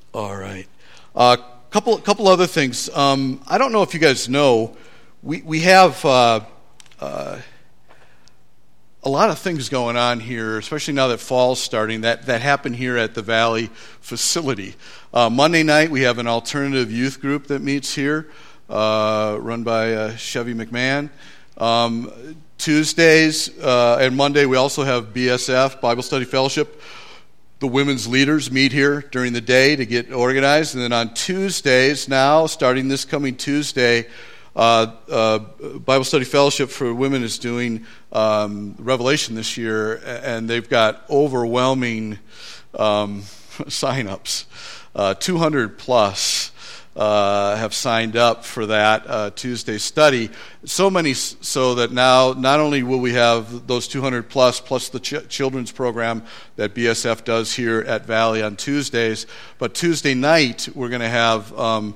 All right. Couple other things. I don't know if you guys know, we have a lot of things going on here, especially now that fall's starting, that happen here at the Valley facility. Monday night, we have an alternative youth group that meets here, run by Chevy McMahon. Tuesdays and Monday, we also have BSF, Bible Study Fellowship. The women's leaders meet here during the day to get organized. And then on Tuesdays now, starting this coming Tuesday, Bible Study Fellowship for Women is doing Revelation this year, and they've got overwhelming sign-ups. 200 plus have signed up for that Tuesday study. So many so that now not only will we have those 200 plus the children's program that BSF does here at Valley on Tuesdays, but Tuesday night we're going to have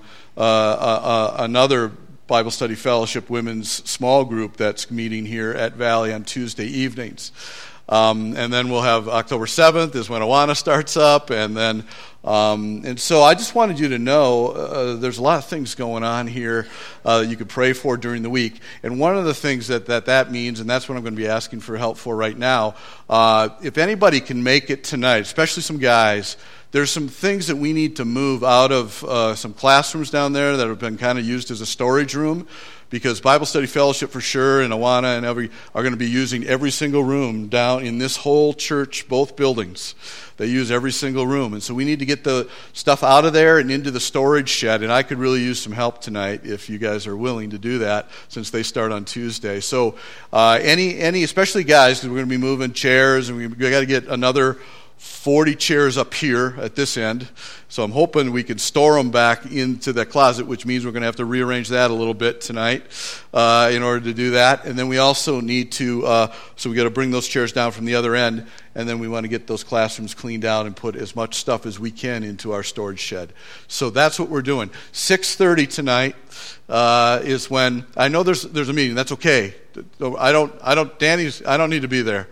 another Bible Study Fellowship women's small group that's meeting here at Valley on Tuesday evenings. And then we'll have October 7th is when Awana starts up, and then and so I just wanted you to know there's a lot of things going on here that you could pray for during the week. And one of the things that means, and that's what I'm going to be asking for help for right now, if anybody can make it tonight, especially some guys, there's some things that we need to move out of some classrooms down there that have been kind of used as a storage room, because Bible Study Fellowship for sure and Awana and are going to be using every single room down in this whole church, both buildings. They use every single room. And so we need to get the stuff out of there and into the storage shed. And I could really use some help tonight if you guys are willing to do that, since they start on Tuesday. So any especially guys, because we're going to be moving chairs, and we got to get another 40 chairs up here at this end. So I'm hoping we can store them back into the closet, which means we're going to have to rearrange that a little bit tonight in order to do that. And then we also need to, so we got to bring those chairs down from the other end, and then we want to get those classrooms cleaned out and put as much stuff as we can into our storage shed. So that's what we're doing. 6:30 tonight is when, I know there's a meeting. That's okay. I don't need to be there.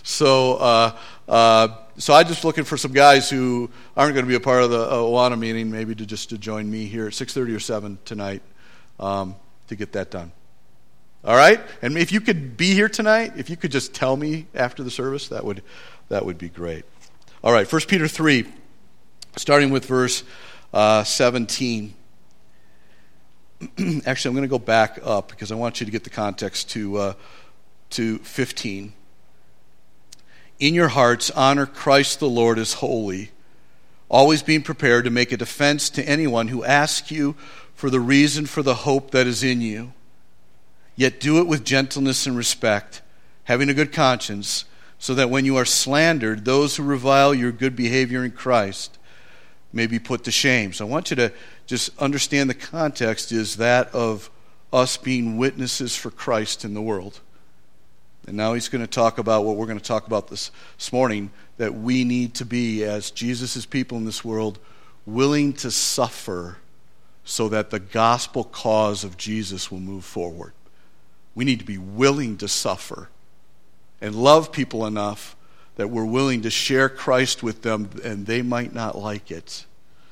So I'm just looking for some guys who aren't going to be a part of the Awana meeting, maybe to join me here at 6:30 or 7 tonight to get that done. All right? And if you could be here tonight, if you could just tell me after the service, that would be great. All right, 1 Peter 3, starting with verse 17. Actually, I'm going to go back up because I want you to get the context to 15. In your hearts, honor Christ the Lord as holy, always being prepared to make a defense to anyone who asks you for the reason for the hope that is in you. Yet do it with gentleness and respect, having a good conscience, so that when you are slandered, those who revile your good behavior in Christ may be put to shame. So I want you to just understand the context is that of us being witnesses for Christ in the world. And now he's going to talk about what we're going to talk about this morning, that we need to be, as Jesus' people in this world, willing to suffer so that the gospel cause of Jesus will move forward. We need to be willing to suffer and love people enough that we're willing to share Christ with them, and they might not like it.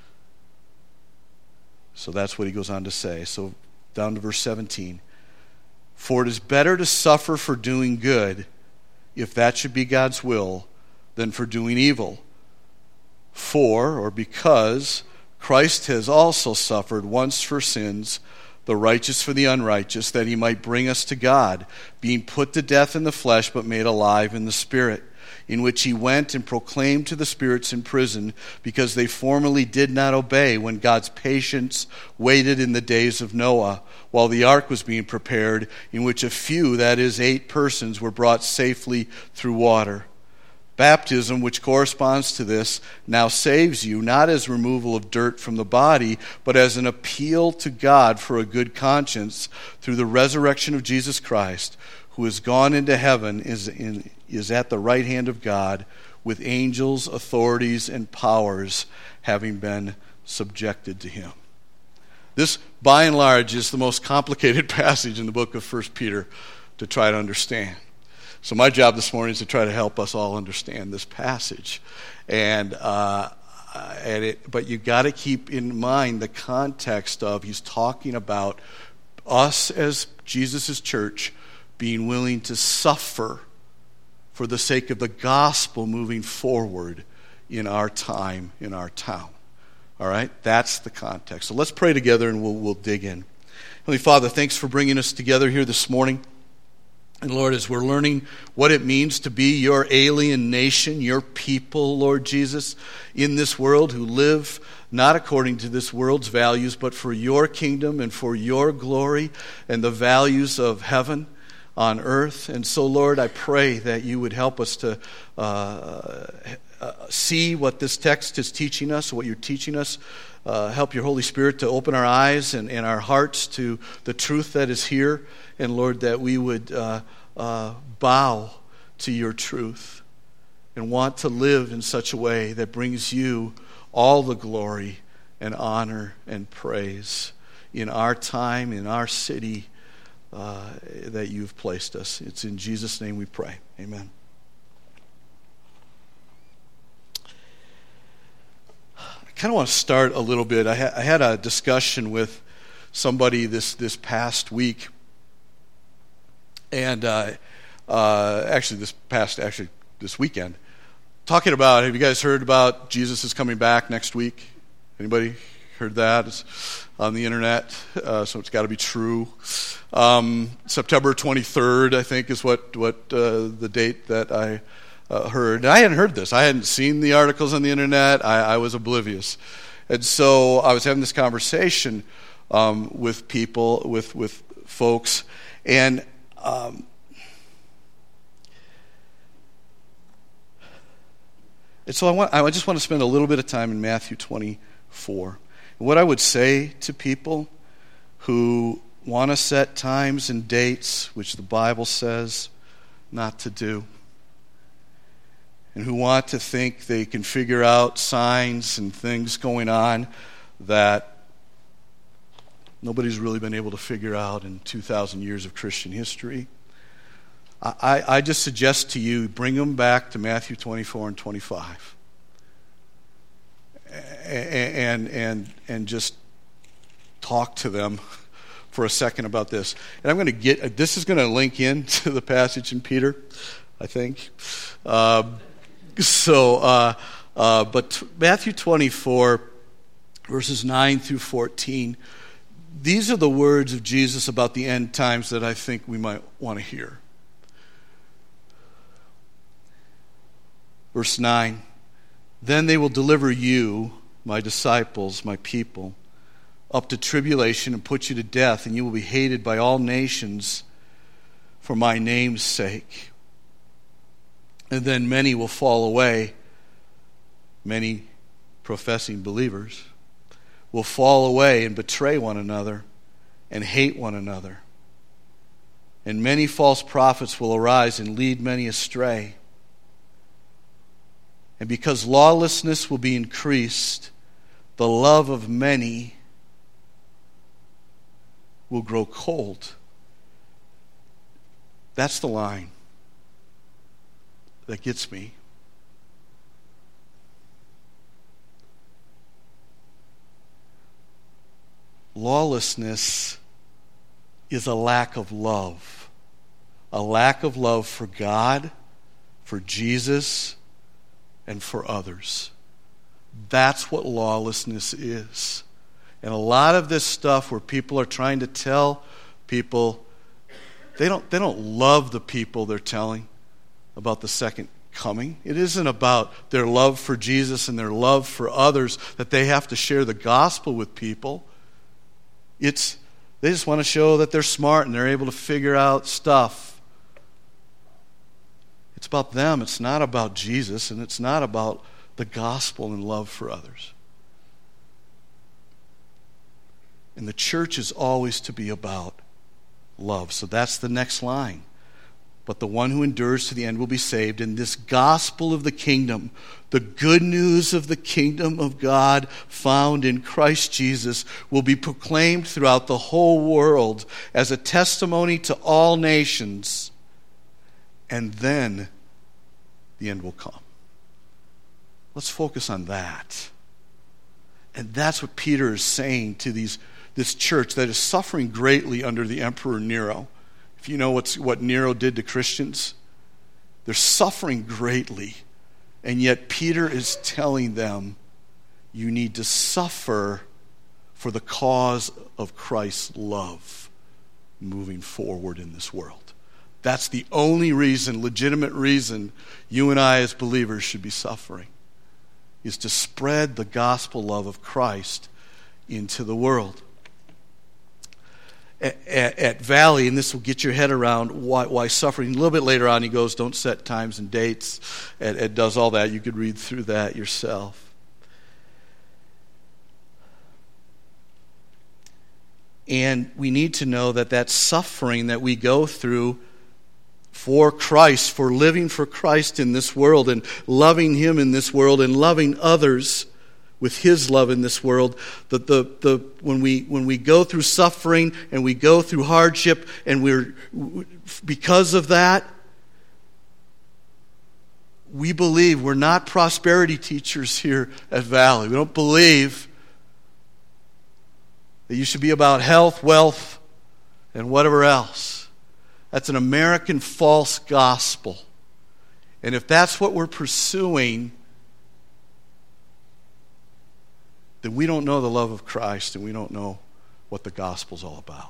So that's what he goes on to say. So down to verse 17. For it is better to suffer for doing good, if that should be God's will, than for doing evil. For, or because, Christ has also suffered once for sins, the righteous for the unrighteous, that he might bring us to God, being put to death in the flesh, but made alive in the Spirit, in which he went and proclaimed to the spirits in prison, because they formerly did not obey when God's patience waited in the days of Noah, while the ark was being prepared, in which a few, that is 8 persons, were brought safely through water. Baptism, which corresponds to this, now saves you, not as removal of dirt from the body, but as an appeal to God for a good conscience through the resurrection of Jesus Christ, who has gone into heaven, is at the right hand of God, with angels, authorities, and powers having been subjected to him. This, by and large, is the most complicated passage in the book of 1 Peter to try to understand. So my job this morning is to try to help us all understand this passage. And But you got to keep in mind the context of he's talking about us as Jesus' church being willing to suffer for the sake of the gospel moving forward in our time, in our town. All right? That's the context. So let's pray together and we'll dig in. Heavenly Father, thanks for bringing us together here this morning. And Lord, as we're learning what it means to be your alien nation, your people, Lord Jesus, in this world who live not according to this world's values, but for your kingdom and for your glory and the values of heaven on earth. And so, Lord, I pray that you would help us to see what this text is teaching us, what you're teaching us. Help your Holy Spirit to open our eyes and our hearts to the truth that is here. And Lord, that we would bow to your truth and want to live in such a way that brings you all the glory and honor and praise in our time, in our city that you've placed us. It's in Jesus' name we pray. Amen. I kind of want to start a little bit. I had a discussion with somebody this past week, and this weekend, talking about, have you guys heard about Jesus is coming back next week? Anybody heard that? It's on the internet, so it's got to be true. September 23rd, I think, is what the date that I heard. And I hadn't heard this. I hadn't seen the articles on the internet. I was oblivious. And so I was having this conversation with people, with folks, and so I just want to spend a little bit of time in Matthew 24. And what I would say to people who want to set times and dates, which the Bible says not to do, and who want to think they can figure out signs and things going on that nobody's really been able to figure out in 2,000 years of Christian history, I just suggest to you, bring them back to Matthew 24 and 25. And just talk to them for a second about this. And I'm going to this is going to link in to the passage in Peter, I think. But Matthew 24, verses 9 through 14, these are the words of Jesus about the end times that I think we might want to hear. Verse 9, then they will deliver you, my disciples, my people, up to tribulation and put you to death, and you will be hated by all nations for my name's sake. And then many will fall away, many professing believers will fall away and betray one another and hate one another. And many false prophets will arise and lead many astray. And because lawlessness will be increased, the love of many will grow cold. That's the line that gets me. Lawlessness is a lack of love. A lack of love for God, for Jesus, and for others. That's what lawlessness is. And a lot of this stuff where people are trying to tell people, they don't love the people they're telling about the second coming. It isn't about their love for Jesus and their love for others that they have to share the gospel with people. They just want to show that they're smart and they're able to figure out stuff. It's about them. It's not about Jesus, and it's not about the gospel and love for others. And the church is always to be about love. So that's the next line. But the one who endures to the end will be saved. And this gospel of the kingdom, the good news of the kingdom of God found in Christ Jesus, will be proclaimed throughout the whole world as a testimony to all nations. And then the end will come. Let's focus on that. And that's what Peter is saying to this church that is suffering greatly under the Emperor Nero. If you know what Nero did to Christians, they're suffering greatly. And yet Peter is telling them, you need to suffer for the cause of Christ's love moving forward in this world. That's the only reason, legitimate reason, you and I as believers should be suffering, is to spread the gospel love of Christ into the world. At Valley, and this will get your head around why suffering. A little bit later on, he goes, don't set times and dates, and does all that. You could read through that yourself. And we need to know that suffering that we go through for Christ, for living for Christ in this world and loving Him in this world and loving others with His love in this world, that when we go through suffering and we go through hardship and because of that, we believe we're not prosperity teachers here at Valley. We don't believe that you should be about health, wealth, and whatever else. That's an American false gospel. And if that's what we're pursuing, then we don't know the love of Christ and we don't know what the gospel's all about.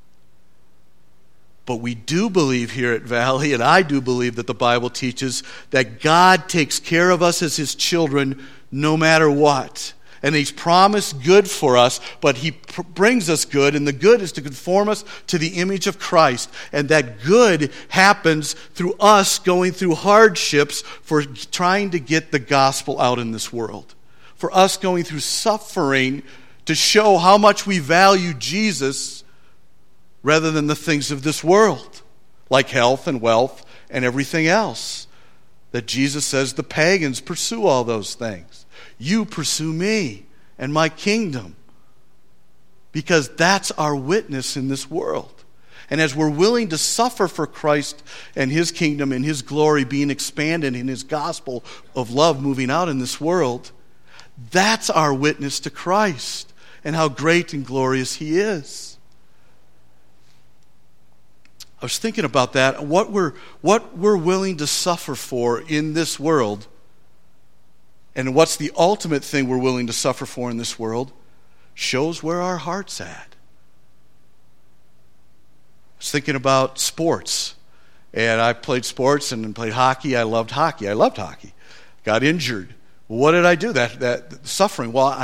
But we do believe here at Valley, and I do believe that the Bible teaches that God takes care of us as His children no matter what. And He's promised good for us, but He brings us good, and the good is to conform us to the image of Christ. And that good happens through us going through hardships for trying to get the gospel out in this world. For us going through suffering to show how much we value Jesus rather than the things of this world, like health and wealth and everything else. That Jesus says the pagans pursue all those things. You pursue me and my kingdom, because that's our witness in this world. And as we're willing to suffer for Christ and His kingdom and His glory being expanded in His gospel of love moving out in this world, that's our witness to Christ and how great and glorious He is. I was thinking about that. What we're willing to suffer for in this world, and what's the ultimate thing we're willing to suffer for in this world, shows where our heart's at. I was thinking about sports. And I played sports and played hockey. I loved hockey. Got injured. Well, what did I do? That suffering. Well,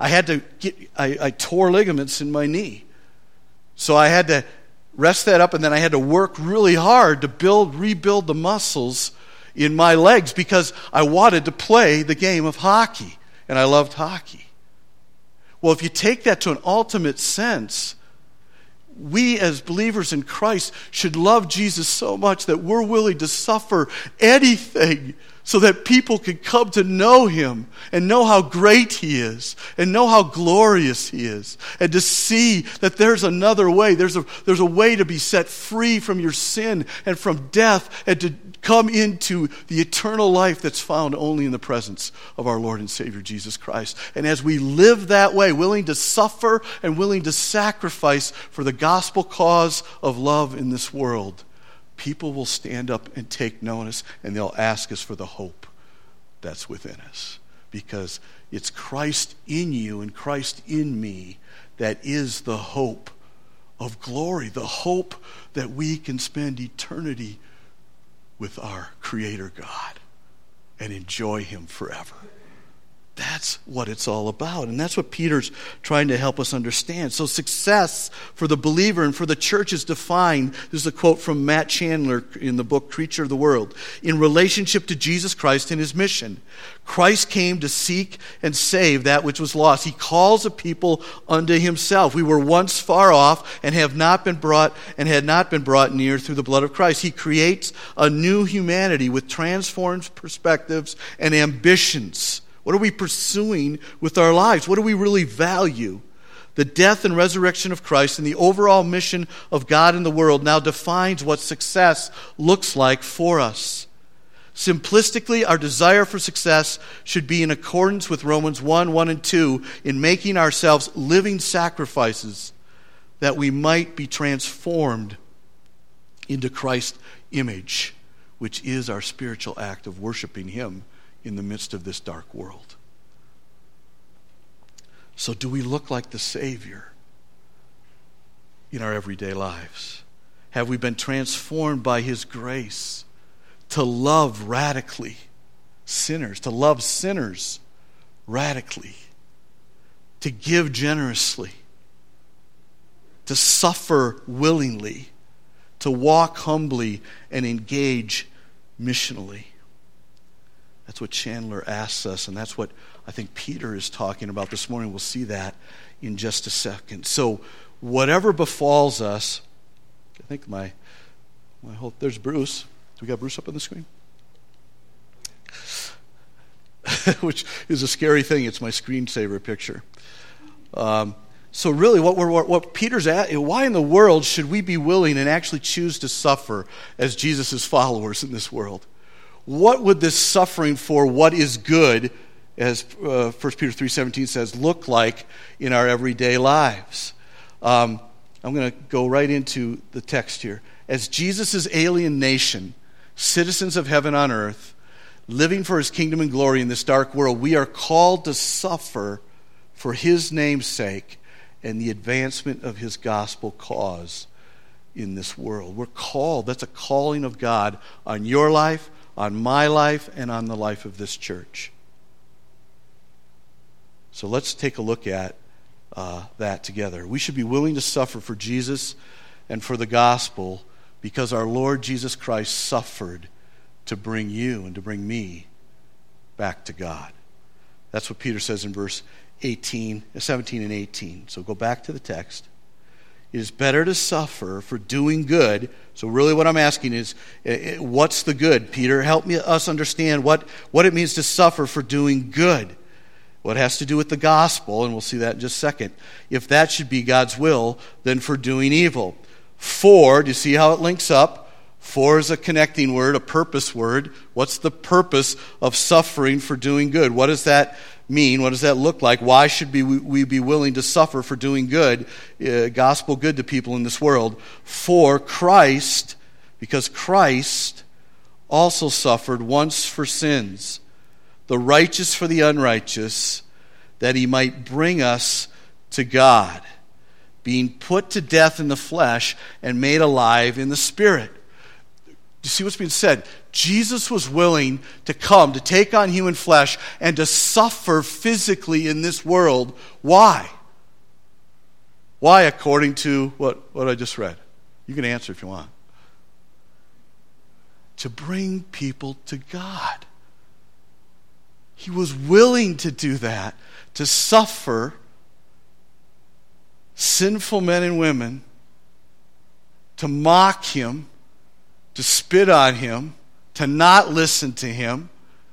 I tore ligaments in my knee. So I had to rest that up, and then I had to work really hard to rebuild the muscles in my legs because I wanted to play the game of hockey, and I loved hockey. Well, if you take that to an ultimate sense, we as believers in Christ should love Jesus so much that we're willing to suffer anything so that people can come to know Him and know how great He is and know how glorious He is, and to see that there's another way. There's a way to be set free from your sin and from death and to come into the eternal life that's found only in the presence of our Lord and Savior Jesus Christ. And as we live that way, willing to suffer and willing to sacrifice for the gospel cause of love in this world, people will stand up and take notice, and they'll ask us for the hope that's within us. Because it's Christ in you and Christ in me that is the hope of glory, the hope that we can spend eternity with our Creator God and enjoy Him forever. That's what it's all about. And that's what Peter's trying to help us understand. So success for the believer and for the church is defined, this is a quote from Matt Chandler in the book Creature of the World, in relationship to Jesus Christ and His mission. Christ came to seek and save that which was lost. He calls a people unto Himself. We were once far off and had not been brought near through the blood of Christ. He creates a new humanity with transformed perspectives and ambitions. What are we pursuing with our lives? What do we really value? The death and resurrection of Christ and the overall mission of God in the world now defines what success looks like for us. Simplistically, our desire for success should be in accordance with Romans 1 and 2, in making ourselves living sacrifices that we might be transformed into Christ's image, which is our spiritual act of worshiping Him in the midst of this dark world. So do we look like the Savior in our everyday lives? Have we been transformed by His grace to love radically sinners, to love sinners radically, to give generously, to suffer willingly, to walk humbly and engage missionally? That's what Chandler asks us, and that's what I think Peter is talking about this morning. We'll see that in just a second. So whatever befalls us, I think my hope, there's Bruce. Do we got Bruce up on the screen? Which is a scary thing. It's my screensaver picture. So really what Peter's at, why in the world should we be willing and actually choose to suffer as Jesus' followers in this world? What would this suffering for what is good, as 1 Peter 3:17 says, look like in our everyday lives? I'm going to go right into the text here. As Jesus' alien nation, citizens of heaven on earth, living for His kingdom and glory in this dark world, we are called to suffer for His name's sake and the advancement of His gospel cause in this world. We're called. That's a calling of God on your life, on my life, and on the life of this church. So let's take a look at that together. We should be willing to suffer for Jesus and for the gospel because our Lord Jesus Christ suffered to bring you and to bring me back to God. That's what Peter says in verse 17 and 18. So go back to the text. It is better to suffer for doing good. So really what I'm asking is, what's the good? Peter, help us understand what it means to suffer for doing good. What has to do with the gospel, and we'll see that in just a second. If that should be God's will, then for doing evil. For, do you see how it links up? For is a connecting word, a purpose word. What's the purpose of suffering for doing good? What does that mean? What does that look like? Why should we be willing to suffer for doing good, gospel good to people in this world? For Christ, because Christ also suffered once for sins, the righteous for the unrighteous, that He might bring us to God, being put to death in the flesh and made alive in the Spirit. You see what's being said? Jesus was willing to come, to take on human flesh, and to suffer physically in this world. Why? Why, according to what I just read? You can answer if you want. To bring people to God. He was willing to do that, to suffer sinful men and women, to mock Him, to spit on Him, to not listen to Him,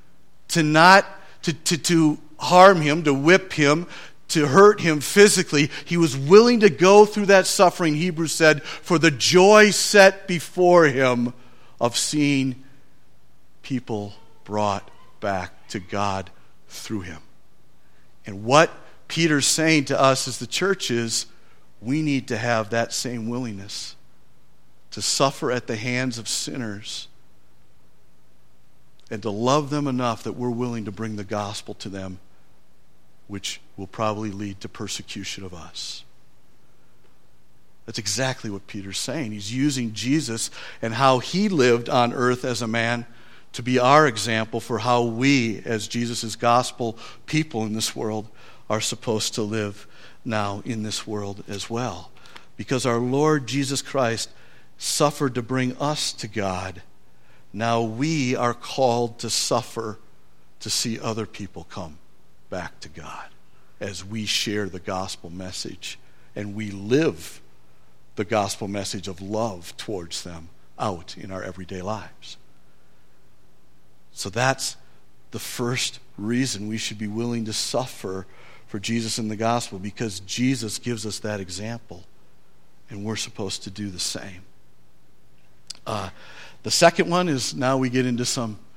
to harm Him, to whip Him, to hurt Him physically. He was willing to go through that suffering, Hebrews said, for the joy set before Him of seeing people brought back to God through Him. And what Peter's saying to us as the church is, we need to have that same willingness to suffer at the hands of sinners and to love them enough that we're willing to bring the gospel to them, which will probably lead to persecution of us. That's exactly what Peter's saying. He's using Jesus and how He lived on earth as a man to be our example for how we, as Jesus' gospel people in this world, are supposed to live now in this world as well. Because our Lord Jesus Christ suffered to bring us to God, now we are called to suffer to see other people come back to God as we share the gospel message and we live the gospel message of love towards them out in our everyday lives. So that's the first reason we should be willing to suffer for Jesus and the gospel, because Jesus gives us that example, and we're supposed to do the same. The second one is, now we get into some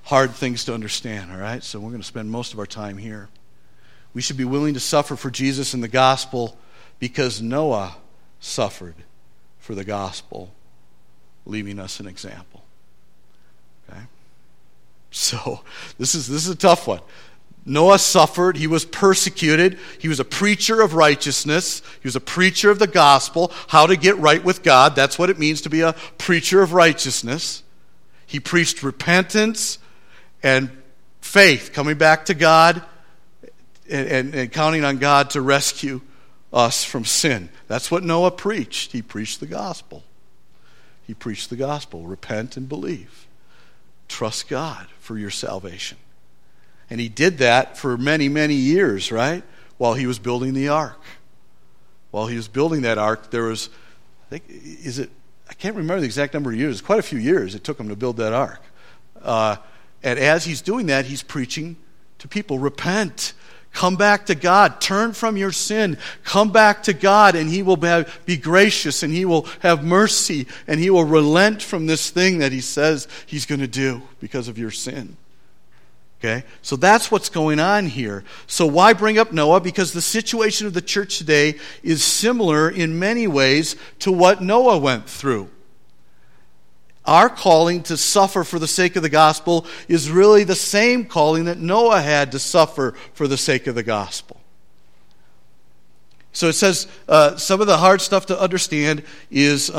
hard things to understand, all right? So we're going to spend most of our time here. We should be willing to suffer for Jesus in the gospel because Noah suffered for the gospel, leaving us an example. Okay? So this is a tough one. Noah suffered. He was persecuted. He was a preacher of righteousness. He was a preacher of the gospel, how to get right with God. That's what it means to be a preacher of righteousness. He preached repentance and faith, coming back to God and counting on God to rescue us from sin. That's what Noah preached. He preached the gospel. He preached the gospel. Repent and believe. Trust God for your salvation. And he did that for many, many years, right? While he was building the ark. While he was building that ark, there was, I can't remember the exact number of years. Quite a few years it took him to build that ark. And as he's doing that, he's preaching to people, repent, come back to God, turn from your sin, come back to God, and he will be gracious, and he will have mercy, and he will relent from this thing that he says he's going to do because of your sin. Okay? So that's what's going on here. So why bring up Noah? Because the situation of the church today is similar in many ways to what Noah went through. Our calling to suffer for the sake of the gospel is really the same calling that Noah had to suffer for the sake of the gospel. So it says some of the hard stuff to understand is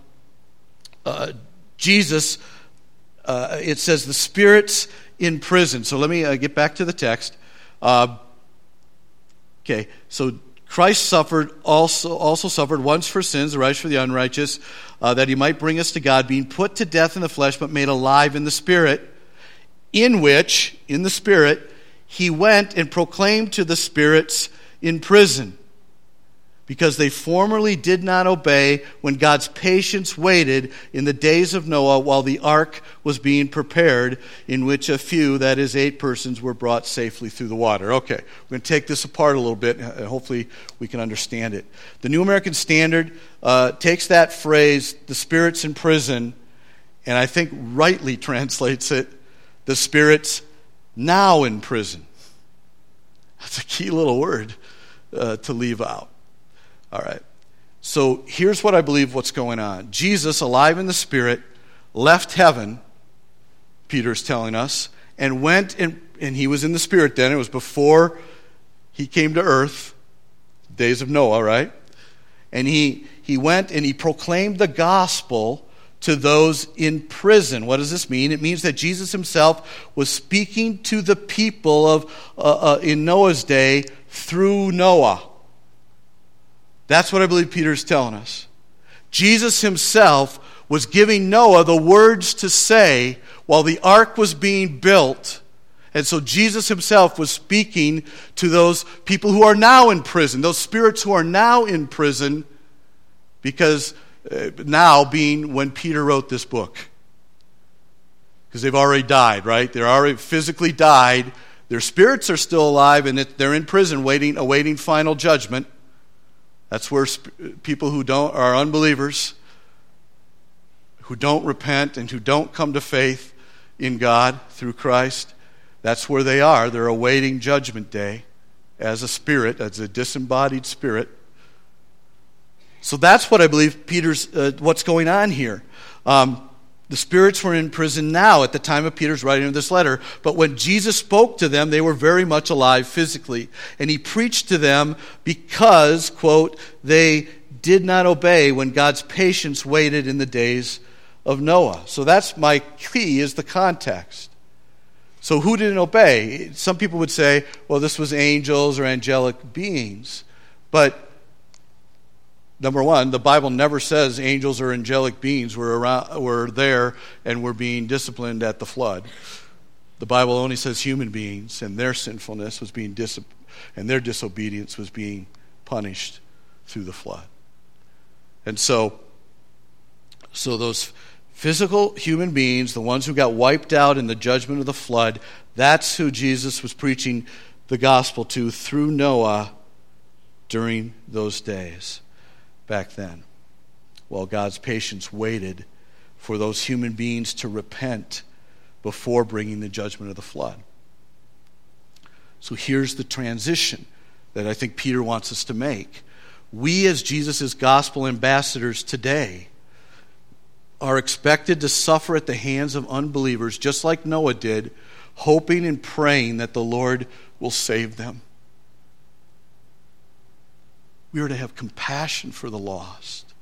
Jesus, it says the Spirit's in prison. So let me get back to the text. Okay, so Christ suffered also suffered once for sins, the righteous for the unrighteous, that he might bring us to God, being put to death in the flesh, but made alive in the Spirit, in the Spirit, he went and proclaimed to the spirits in prison, because they formerly did not obey when God's patience waited in the days of Noah while the ark was being prepared, in which a few, that is 8 persons, were brought safely through the water. Okay, we're going to take this apart a little bit, and hopefully we can understand it. The New American Standard takes that phrase, the Spirit's in prison, and I think rightly translates it, the Spirit's now in prison. That's a key little word to leave out. All right. So here's what I believe what's going on. Jesus, alive in the Spirit, left heaven, Peter's telling us, and went, and he was in the Spirit then. It was before he came to earth, days of Noah, right? And he went and he proclaimed the gospel to those in prison. What does this mean? It means that Jesus himself was speaking to the people of in Noah's day through Noah. That's what I believe Peter's telling us. Jesus himself was giving Noah the words to say while the ark was being built. And so Jesus himself was speaking to those people who are now in prison, those spirits who are now in prison, because now being when Peter wrote this book. Because they've already died, right? They're already physically died. Their spirits are still alive, and they're in prison awaiting final judgment. That's where people who are unbelievers, who don't repent and who don't come to faith in God through Christ, that's where they are. They're awaiting judgment day as a spirit, as a disembodied spirit. So that's what I believe Peter's, what's going on here. The spirits were in prison now at the time of Peter's writing of this letter. But when Jesus spoke to them, they were very much alive physically. And he preached to them because, quote, they did not obey when God's patience waited in the days of Noah. So that's my key, is the context. So who didn't obey? Some people would say, well, this was angels or angelic beings. But number one, the Bible never says angels or angelic beings were there and were being disciplined at the flood. The Bible only says human beings, and their sinfulness was being and their disobedience was being punished through the flood. And so those physical human beings, the ones who got wiped out in the judgment of the flood, that's who Jesus was preaching the gospel to through Noah during those days. Back then, while God's patience waited for those human beings to repent before bringing the judgment of the flood. So here's the transition that I think Peter wants us to make. We, as Jesus' gospel ambassadors today, are expected to suffer at the hands of unbelievers, just like Noah did, hoping and praying that the Lord will save them. We are to have compassion for the lost.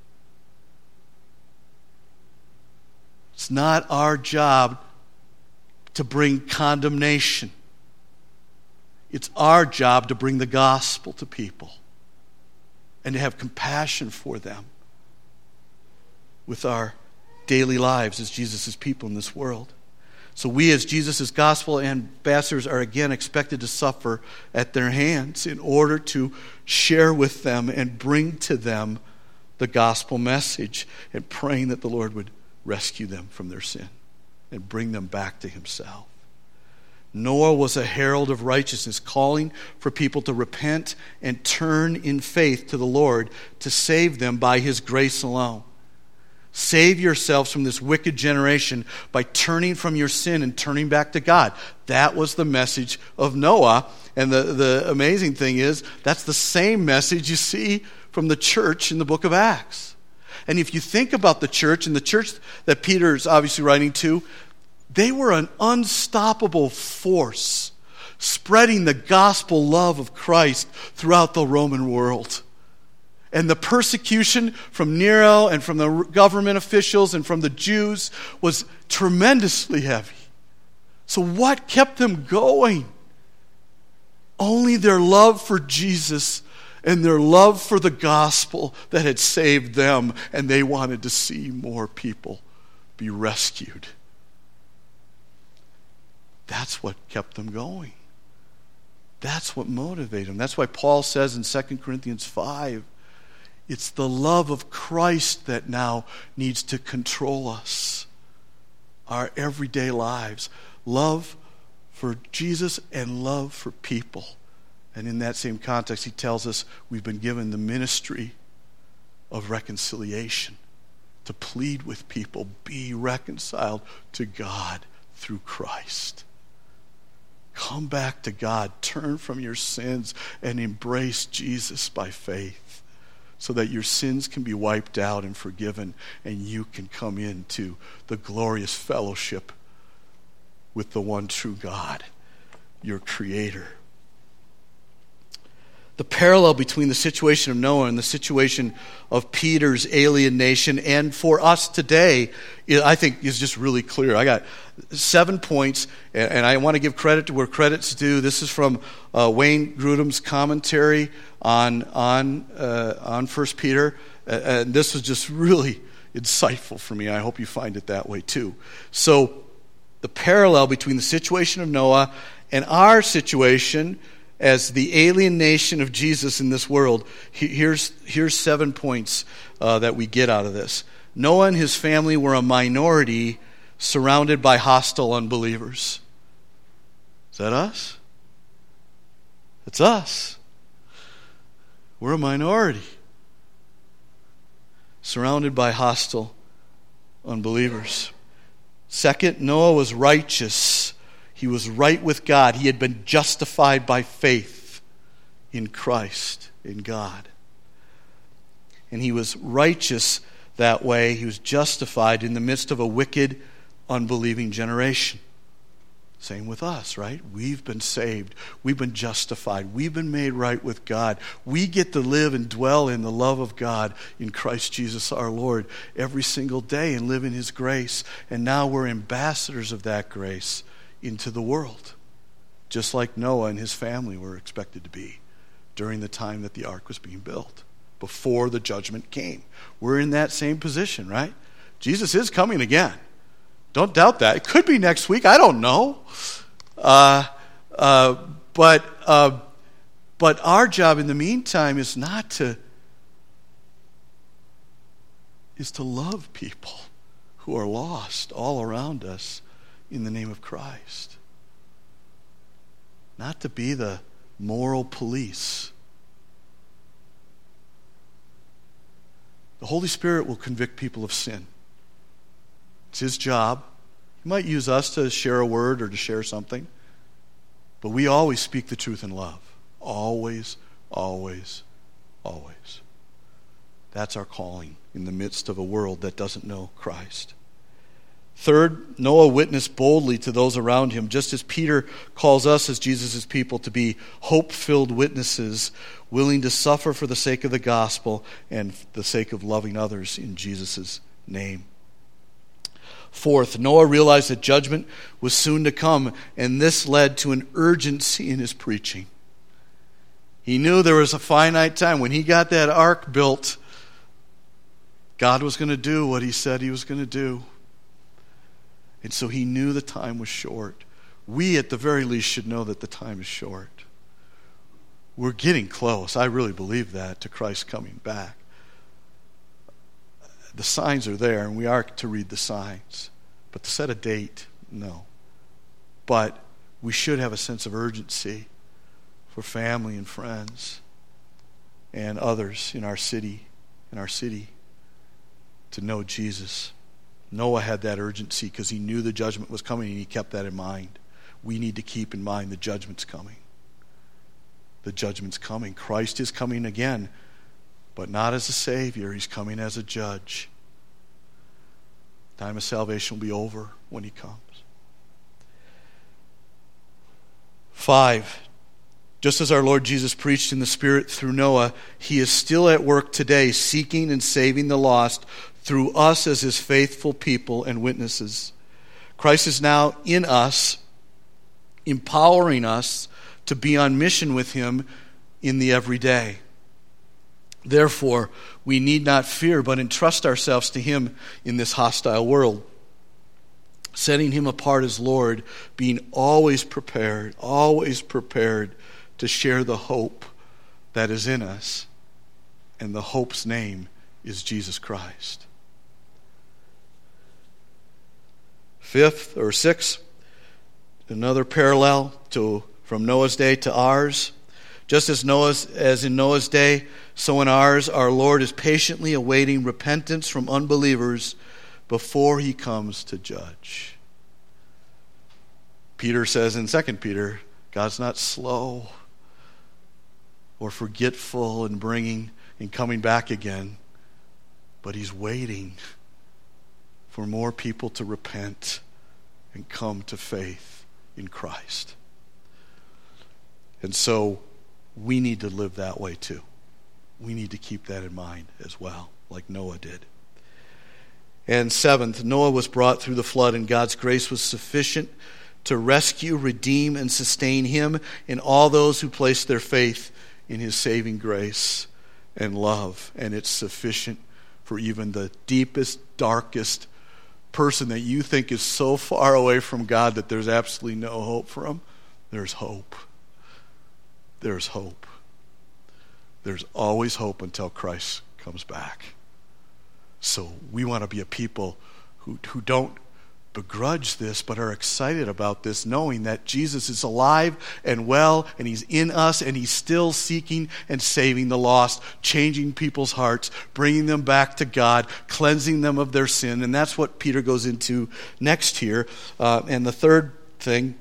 It's not our job to bring condemnation. It's our job to bring the gospel to people and to have compassion for them with our daily lives as Jesus' people in this world. So we, as Jesus' gospel ambassadors, are again expected to suffer at their hands in order to share with them and bring to them the gospel message, and praying that the Lord would rescue them from their sin and bring them back to himself. Noah was a herald of righteousness, calling for people to repent and turn in faith to the Lord to save them by his grace alone. Save yourselves from this wicked generation by turning from your sin and turning back to God. That was the message of Noah. And the amazing thing is, that's the same message you see from the church in the book of Acts. And if you think about the church, and the church that Peter is obviously writing to, they were an unstoppable force, spreading the gospel love of Christ throughout the Roman world. And the persecution from Nero and from the government officials and from the Jews was tremendously heavy. So what kept them going? Only their love for Jesus and their love for the gospel that had saved them, and they wanted to see more people be rescued. That's what kept them going. That's what motivated them. That's why Paul says in 2 Corinthians 5, it's the love of Christ that now needs to control us, our everyday lives. Love for Jesus and love for people. And in that same context, he tells us we've been given the ministry of reconciliation, to plead with people, be reconciled to God through Christ. Come back to God, turn from your sins, and embrace Jesus by faith, so that your sins can be wiped out and forgiven, and you can come into the glorious fellowship with the one true God, your Creator. The parallel between the situation of Noah and the situation of Peter's alienation, and for us today, I think is just really clear. I got 7 points, and I want to give credit to where credit's due. This is from Wayne Grudem's commentary on 1 Peter, and this was just really insightful for me. I hope you find it that way too. So, the parallel between the situation of Noah and our situation as the alien nation of Jesus in this world, here's 7 points that we get out of this. Noah and his family were a minority surrounded by hostile unbelievers. Is that us? It's us. We're a minority surrounded by hostile unbelievers. Second, Noah was righteous. He was right with God. He had been justified by faith in Christ, in God. And he was righteous that way. He was justified in the midst of a wicked, unbelieving generation. Same with us, right? We've been saved. We've been justified. We've been made right with God. We get to live and dwell in the love of God in Christ Jesus our Lord every single day and live in his grace. And now we're ambassadors of that grace into the world, just like Noah and his family were expected to be during the time that the ark was being built, before the judgment came. We're in that same position, right? Jesus is coming again. Don't doubt that. It could be next week. I don't know. But our job in the meantime is to love people who are lost all around us in the name of Christ. Not to be the moral police. The Holy Spirit will convict people of sin. It's his job. He might use us to share a word or to share something. But we always speak the truth in love. Always, always, always. That's our calling in the midst of a world that doesn't know Christ. Third, Noah witnessed boldly to those around him, just as Peter calls us as Jesus' people to be hope-filled witnesses, willing to suffer for the sake of the gospel and the sake of loving others in Jesus' name. Fourth, Noah realized that judgment was soon to come, and this led to an urgency in his preaching. He knew there was a finite time. When he got that ark built, God was going to do what he said he was going to do. And so he knew the time was short. We, at the very least, should know that the time is short. We're getting close. I really believe that, to Christ coming back. The signs are there, and we are to read the signs. But to set a date, no. But we should have a sense of urgency for family and friends and others in our city, to know Jesus. Noah had that urgency because he knew the judgment was coming, and he kept that in mind. We need to keep in mind the judgment's coming. The judgment's coming. Christ is coming again, but not as a Savior. He's coming as a judge. Time of salvation will be over when he comes. 5, just as our Lord Jesus preached in the Spirit through Noah, he is still at work today, seeking and saving the lost through us as his faithful people and witnesses. Christ is now in us, empowering us to be on mission with him in the everyday. Therefore, we need not fear, but entrust ourselves to him in this hostile world, setting him apart as Lord, being always prepared to share the hope that is in us. And the hope's name is Jesus Christ. 6, another parallel from Noah's day to ours. Just as in Noah's day, so in ours, our Lord is patiently awaiting repentance from unbelievers before he comes to judge. Peter says in 2 Peter, God's not slow or forgetful in bringing and coming back again, but he's waiting for more people to repent and come to faith in Christ. And so we need to live that way too. We need to keep that in mind as well, like Noah did. And 7th, Noah was brought through the flood, and God's grace was sufficient to rescue, redeem, and sustain him and all those who place their faith in his saving grace and love. And it's sufficient for even the deepest, darkest person that you think is so far away from God that there's absolutely no hope for him. There's hope. There's hope. There's always hope until Christ comes back. So we want to be a people who don't begrudge this, but are excited about this, knowing that Jesus is alive and well, and he's in us, and he's still seeking and saving the lost, changing people's hearts, bringing them back to God, cleansing them of their sin. And that's what Peter goes into next here. And the third thing,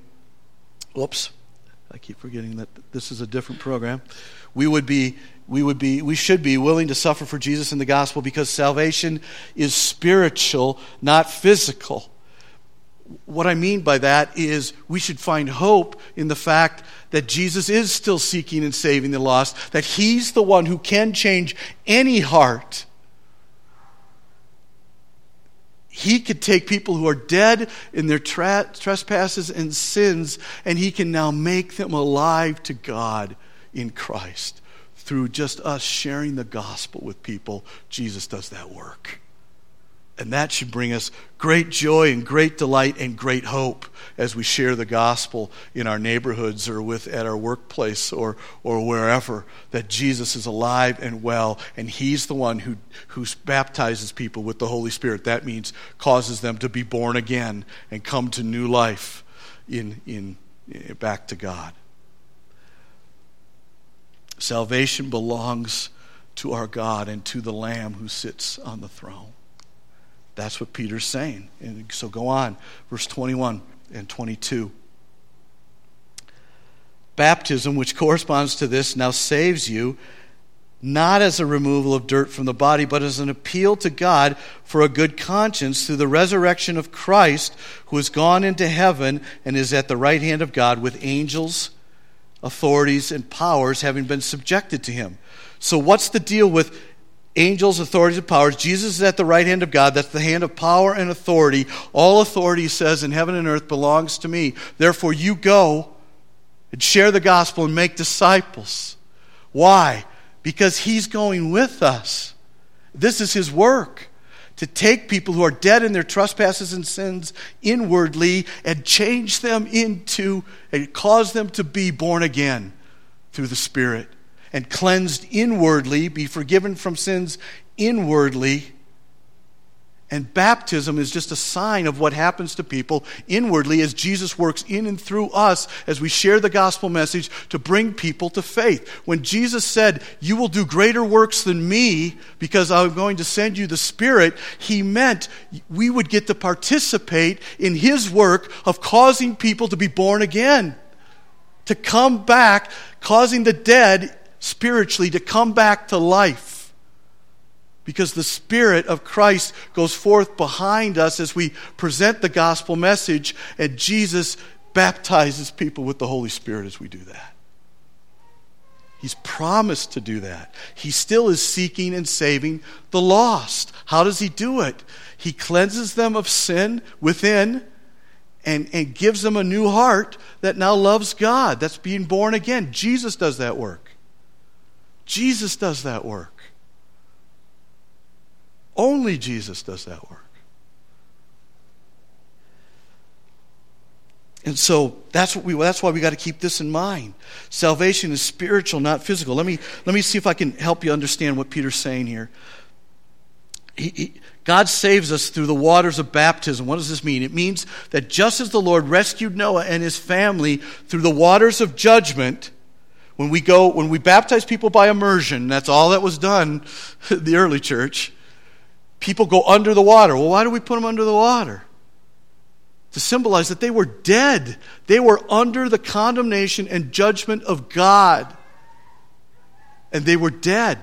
I keep forgetting that this is a different program. We should be willing to suffer for Jesus in the gospel, because salvation is spiritual, not physical. What I mean by that is we should find hope in the fact that Jesus is still seeking and saving the lost, that he's the one who can change any heart. He could take people who are dead in their trespasses and sins, and he can now make them alive to God in Christ. Through just us sharing the gospel with people, Jesus does that work. And that should bring us great joy and great delight and great hope as we share the gospel in our neighborhoods or at our workplace or wherever, that Jesus is alive and well, and he's the one who baptizes people with the Holy Spirit. That means causes them to be born again and come to new life in back to God. Salvation belongs to our God and to the Lamb who sits on the throne. That's what Peter's saying. And so go on, verse 21 and 22. Baptism, which corresponds to this, now saves you, not as a removal of dirt from the body, but as an appeal to God for a good conscience through the resurrection of Christ, who has gone into heaven and is at the right hand of God with angels, authorities, and powers having been subjected to him. So what's the deal with angels, authorities, and powers? Jesus is at the right hand of God. That's the hand of power and authority. All authority, he says, in heaven and earth belongs to me. Therefore you go and share the gospel and make disciples. Why? Because he's going with us. This is his work, to take people who are dead in their trespasses and sins inwardly and change them into, and cause them to be born again through the Spirit, and cleansed inwardly, be forgiven from sins inwardly. And baptism is just a sign of what happens to people inwardly as Jesus works in and through us as we share the gospel message to bring people to faith. When Jesus said, "You will do greater works than me because I'm going to send you the Spirit," he meant we would get to participate in his work of causing people to be born again, to come back, causing the dead spiritually to come back to life. Because the Spirit of Christ goes forth behind us as we present the gospel message, and Jesus baptizes people with the Holy Spirit as we do that. He's promised to do that. He still is seeking and saving the lost. How does he do it? He cleanses them of sin within and gives them a new heart that now loves God. That's being born again. Jesus does that work. Jesus does that work. Only Jesus does that work. And so that's why we got to keep this in mind. Salvation is spiritual, not physical. Let me see if I can help you understand what Peter's saying here. God saves us through the waters of baptism. What does this mean? It means that just as the Lord rescued Noah and his family through the waters of judgment, when we baptize people by immersion, that's all that was done in the early church. People go under the water. Well, why do we put them under the water? To symbolize that they were dead. They were under the condemnation and judgment of God. And they were dead.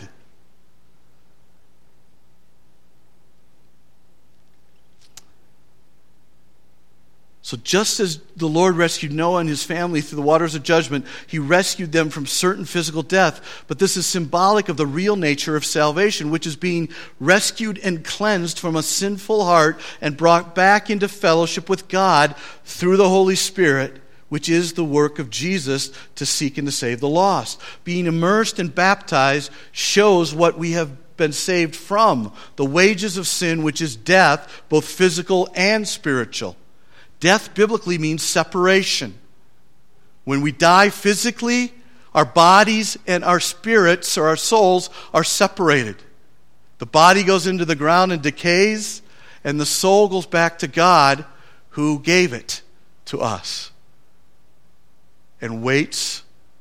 So just as the Lord rescued Noah and his family through the waters of judgment, he rescued them from certain physical death. But this is symbolic of the real nature of salvation, which is being rescued and cleansed from a sinful heart and brought back into fellowship with God through the Holy Spirit, which is the work of Jesus to seek and to save the lost. Being immersed and baptized shows what we have been saved from, the wages of sin, which is death, both physical and spiritual. Death biblically means separation. When we die physically, our bodies and our spirits or our souls are separated. The body goes into the ground and decays, and the soul goes back to God who gave it to us and waits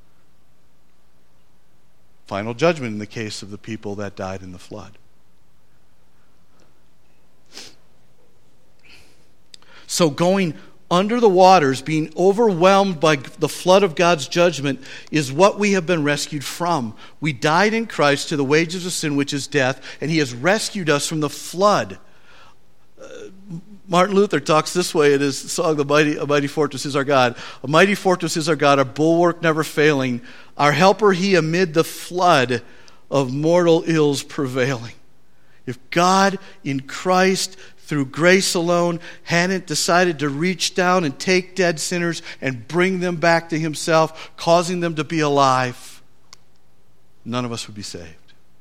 final judgment in the case of the people that died in the flood. So going under the waters, being overwhelmed by the flood of God's judgment, is what we have been rescued from. We died in Christ to the wages of sin, which is death, and he has rescued us from the flood. Martin Luther talks this way in his song, A Mighty Fortress is Our God. A mighty fortress is our God, our bulwark never failing. Our helper he amid the flood of mortal ills prevailing. If God in Christ through grace alone hadn't decided to reach down and take dead sinners and bring them back to himself, causing them to be alive, none of us would be saved.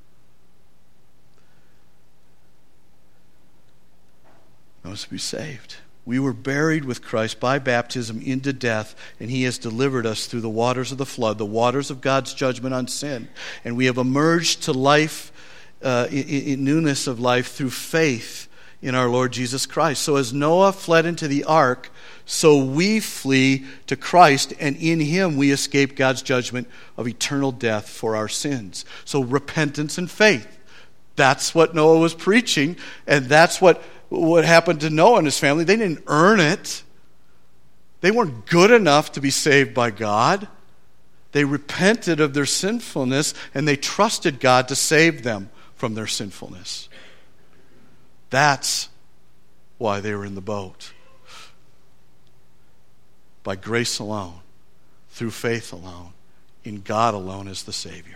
None of us would be saved. We were buried with Christ by baptism into death, and he has delivered us through the waters of the flood, the waters of God's judgment on sin. And we have emerged to life, in newness of life, through faith in our Lord Jesus Christ. So as Noah fled into the ark, so we flee to Christ, and in him we escape God's judgment of eternal death for our sins. So repentance and faith. That's what Noah was preaching, and that's what what happened to Noah and his family. They didn't earn it. They weren't good enough to be saved by God. They repented of their sinfulness, and they trusted God to save them from their sinfulness. That's why they were in the boat. By grace alone, through faith alone, in God alone as the Savior.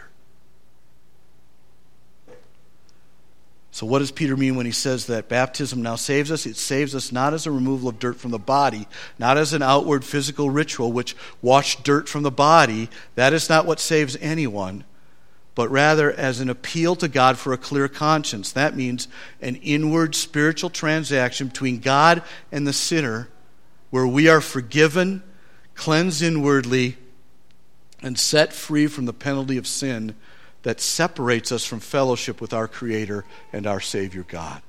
So what does Peter mean when he says that baptism now saves us? It saves us not as a removal of dirt from the body, not as an outward physical ritual which washed dirt from the body. That is not what saves anyone, but rather as an appeal to God for a clear conscience. That means an inward spiritual transaction between God and the sinner, where we are forgiven, cleansed inwardly, and set free from the penalty of sin that separates us from fellowship with our Creator and our Savior God.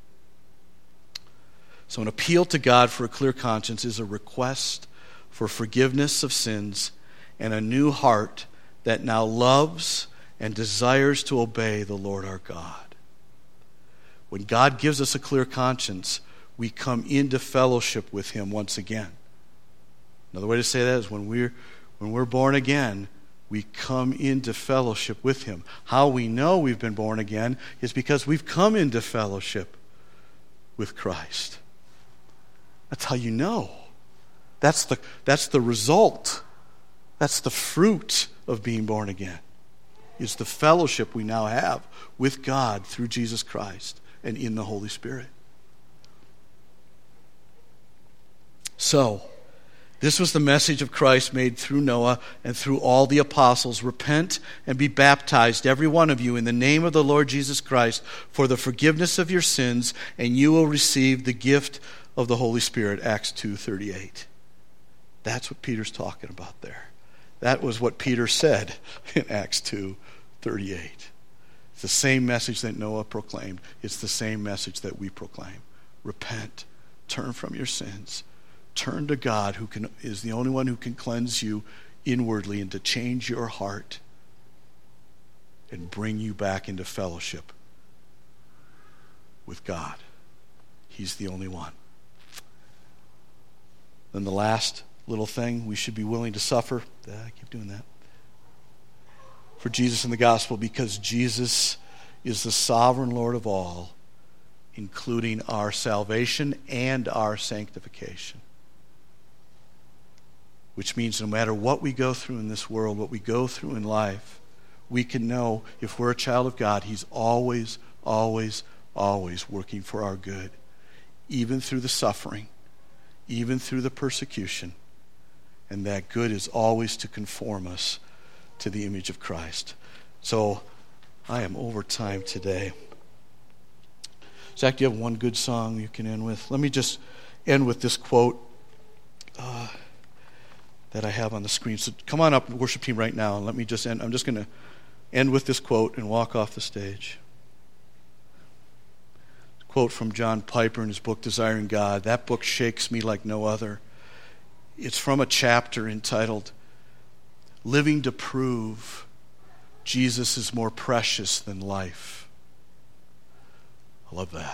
So an appeal to God for a clear conscience is a request for forgiveness of sins and a new heart that now loves and desires to obey the Lord our God. When God gives us a clear conscience, we come into fellowship with Him once again. Another way to say that is when we're born again, we come into fellowship with Him. How we know we've been born again is because we've come into fellowship with Christ. That's how you know. That's the result. That's the fruit of being born again. It's the fellowship we now have with God through Jesus Christ and in the Holy Spirit. So, this was the message of Christ made through Noah and through all the apostles. Repent and be baptized, every one of you, in the name of the Lord Jesus Christ for the forgiveness of your sins, and you will receive the gift of the Holy Spirit, Acts 2:38. That's what Peter's talking about there. That was what Peter said in Acts 2:38. It's the same message that Noah proclaimed. It's the same message that we proclaim. Repent, turn from your sins. Turn to God, who is the only one who can cleanse you inwardly and to change your heart and bring you back into fellowship with God. He's the only one. Then the last little thing, we should be willing to suffer. I keep doing that. For Jesus in the gospel, because Jesus is the sovereign Lord of all, including our salvation and our sanctification. Which means no matter what we go through in this world, what we go through in life, we can know if we're a child of God, He's always, always, always working for our good. Even through the suffering, even through the persecution. And that good is always to conform us to the image of Christ. So, I am over time today. Zach, do you have one good song you can end with? Let me just end with this quote that I have on the screen. So come on up, worship team, right now, and let me just end. I'm just going to end with this quote and walk off the stage. A quote from John Piper in his book, Desiring God. That book shakes me like no other. It's from a chapter entitled, Living to Prove Jesus is More Precious Than Life. I love that.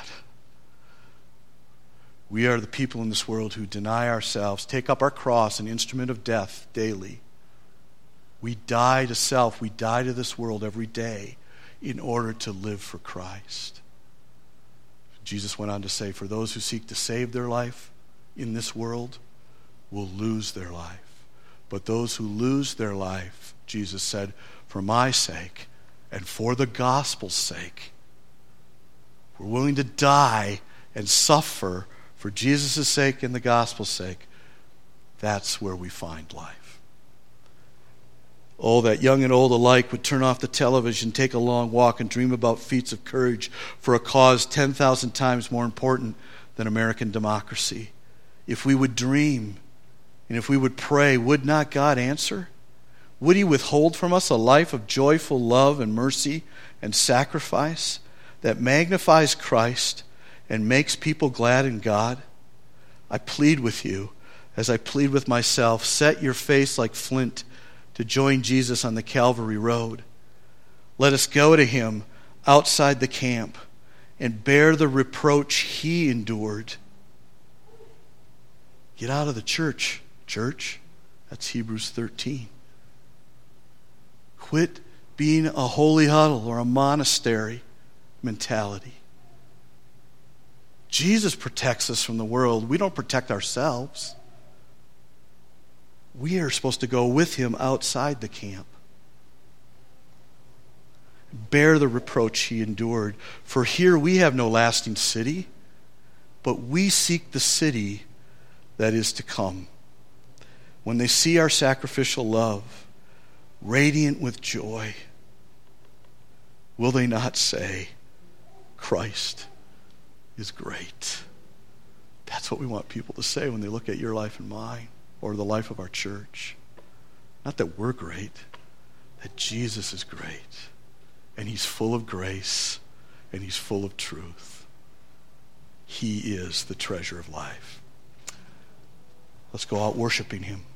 We are the people in this world who deny ourselves, take up our cross, an instrument of death daily. We die to self. We die to this world every day in order to live for Christ. Jesus went on to say, for those who seek to save their life in this world will lose their life. But those who lose their life, Jesus said, for my sake and for the gospel's sake, we're willing to die and suffer for Jesus' sake and the gospel's sake. That's where we find life. Oh, that young and old alike would turn off the television, take a long walk, and dream about feats of courage for a cause 10,000 times more important than American democracy. If we would dream and if we would pray, would not God answer? Would He withhold from us a life of joyful love and mercy and sacrifice that magnifies Christ and makes people glad in God? I plead with you, as I plead with myself, set your face like flint to join Jesus on the Calvary road. Let us go to Him outside the camp and bear the reproach he endured. Get out of the church, church. That's Hebrews 13. Quit being a holy huddle or a monastery mentality. Jesus protects us from the world. We don't protect ourselves. We are supposed to go with him outside the camp. Bear the reproach he endured. For here we have no lasting city, but we seek the city that is to come. When they see our sacrificial love, radiant with joy, will they not say, Christ is great? That's what we want people to say when they look at your life and mine, or the life of our church. Not that we're great, that Jesus is great. And he's full of grace, and he's full of truth. He is the treasure of life. Let's go out worshiping him.